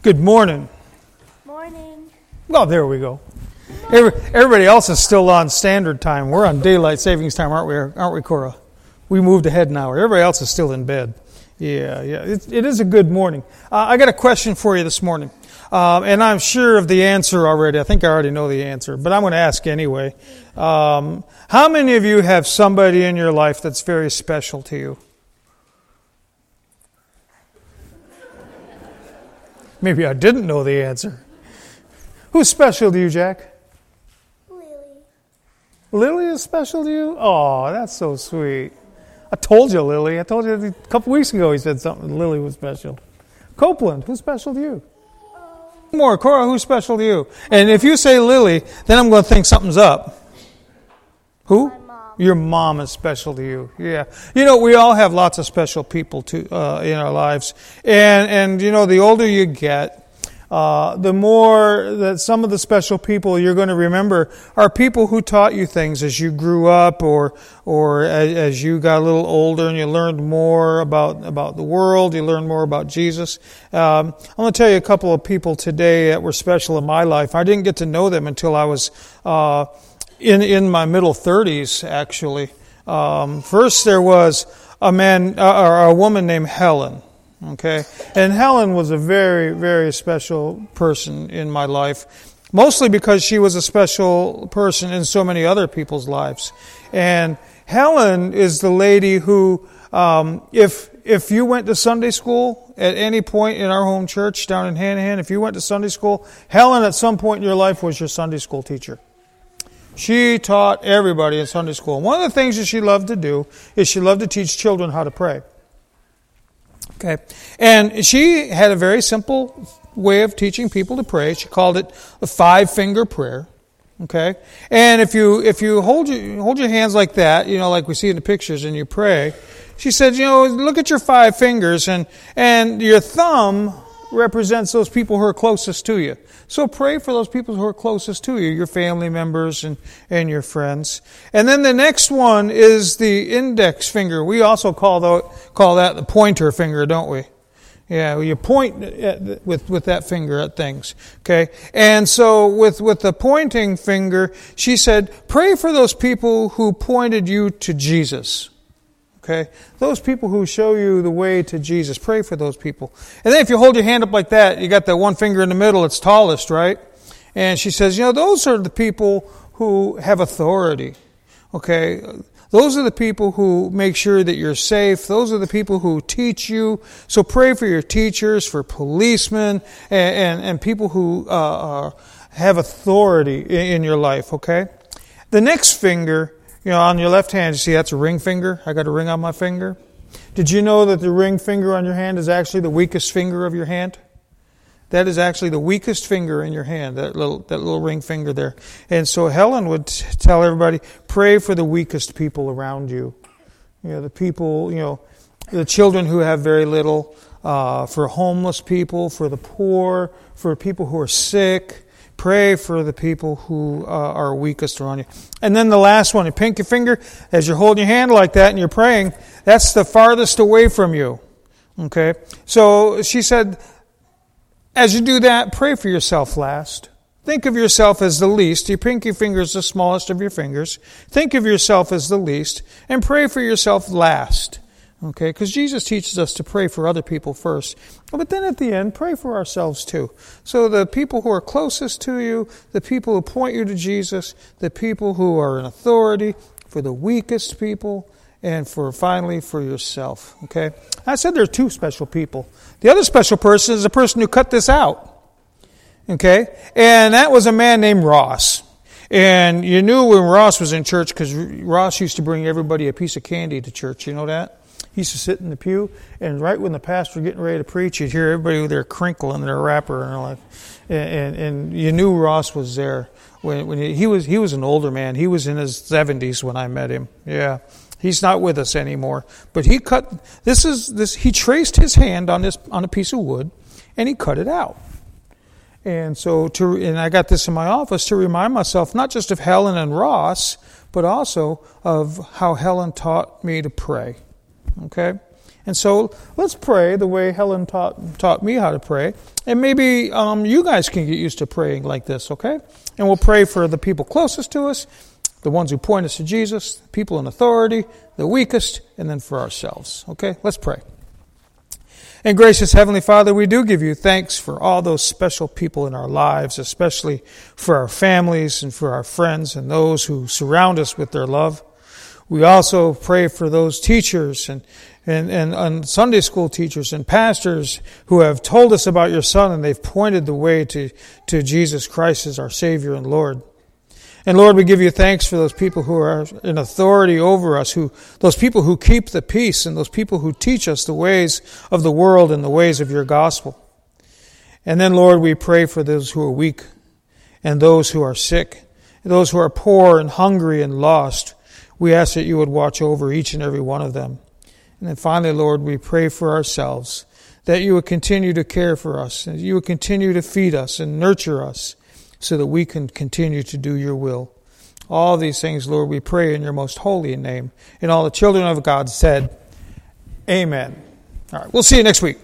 Good morning. Morning. Oh, there we go. Everybody else is still on standard time. We're on daylight savings time, aren't we, Cora? We moved ahead an hour. Everybody else is still in bed. Yeah. It is a good morning. I got a question for you this morning, and I'm sure of the answer already. I think I already know the answer, but I'm going to ask anyway. How many of you have somebody in your life that's very special to you? Maybe I didn't know the answer. Who's special to you, Jack? Lily. Lily is special to you? Oh, that's so sweet. I told you, Lily. I told you a couple weeks ago he said something. Lily was special. Copeland, who's special to you? More, Cora, who's special to you? And if you say Lily, then I'm going to think something's up. Who? My mom. Your mom is special to you. Yeah. You know, we all have lots of special people in our lives. And you know, the older you get, the more that some of the special people you're going to remember are people who taught you things as you grew up or as you got a little older and you learned more about the world, you learned more about Jesus. I'm going to tell you a couple of people today that were special in my life. I didn't get to know them until I was in my middle 30s, actually. First there was a woman named Helen. Okay, and Helen was a very, very special person in my life, mostly because she was a special person in so many other people's lives. And Helen is the lady who, if you went to Sunday school at any point in our home church down in Hanahan, if you went to Sunday school, Helen at some point in your life was your Sunday school teacher. She taught everybody in Sunday school. One of the things that she loved to do is she loved to teach children how to pray. Okay, and she had a very simple way of teaching people to pray. She called it the 5-finger prayer. Okay, and if you hold your hands like that, you know, like we see in the pictures, and you pray, she said, you know, look at your 5 fingers, and your thumb represents those people who are closest to you. So pray for those people who are closest to you, your family members and your friends. And then the next one is the index finger. We also call that the pointer finger, don't we? Yeah, you point with that finger at things. Okay, and so with the pointing finger, she said, pray for those people who pointed you to Jesus. Okay, those people who show you the way to Jesus, pray for those people. And then if you hold your hand up like that, you got that one finger in the middle, it's tallest, right? And she says, you know, those are the people who have authority. Okay, those are the people who make sure that you're safe. Those are the people who teach you. So pray for your teachers, for policemen, and people who have authority in your life, okay? The next finger, you know, on your left hand, you see that's a ring finger. I got a ring on my finger. Did you know that the ring finger on your hand is actually the weakest finger of your hand? That is actually the weakest finger in your hand, that little ring finger there. And so Helen would tell everybody, pray for the weakest people around you. You know, the people, you know, the children who have very little, for homeless people, for the poor, for people who are sick. Pray for the people who are weakest around you. And then the last one, you pinky finger, as you're holding your hand like that and you're praying, that's the farthest away from you. Okay? So she said, as you do that, pray for yourself last. Think of yourself as the least. Your pinky finger is the smallest of your fingers. Think of yourself as the least and pray for yourself last. Okay, because Jesus teaches us to pray for other people first. But then at the end, pray for ourselves too. So the people who are closest to you, the people who point you to Jesus, the people who are in authority, for the weakest people, and finally for yourself. Okay? I said there are 2 special people. The other special person is the person who cut this out. Okay? And that was a man named Ross. And you knew when Ross was in church because Ross used to bring everybody a piece of candy to church. You know that? He used to sit in the pew, and right when the pastor was getting ready to preach, you'd hear everybody with their crinkle and their wrapper, and you knew Ross was there. When he was an older man. He was in his 70s when I met him. Yeah, he's not with us anymore. But he cut this. He traced his hand on a piece of wood, and he cut it out. And so and I got this in my office to remind myself not just of Helen and Ross, but also of how Helen taught me to pray. Okay? And so let's pray the way Helen taught me how to pray. And maybe you guys can get used to praying like this, okay? And we'll pray for the people closest to us, the ones who point us to Jesus, people in authority, the weakest, and then for ourselves. Okay, let's pray. And gracious Heavenly Father, we do give you thanks for all those special people in our lives, especially for our families and for our friends and those who surround us with their love. We also pray for those teachers and Sunday school teachers and pastors who have told us about your Son, and they've pointed the way to Jesus Christ as our Savior and Lord. And Lord, we give you thanks for those people who are in authority over us, those people who keep the peace, and those people who teach us the ways of the world and the ways of your gospel. And then, Lord, we pray for those who are weak and those who are sick, those who are poor and hungry and lost. We ask that you would watch over each and every one of them. And then finally, Lord, we pray for ourselves, that you would continue to care for us, and you would continue to feed us and nurture us, so that we can continue to do your will. All these things, Lord, we pray in your most holy name. And all the children of God said, Amen. All right, we'll see you next week.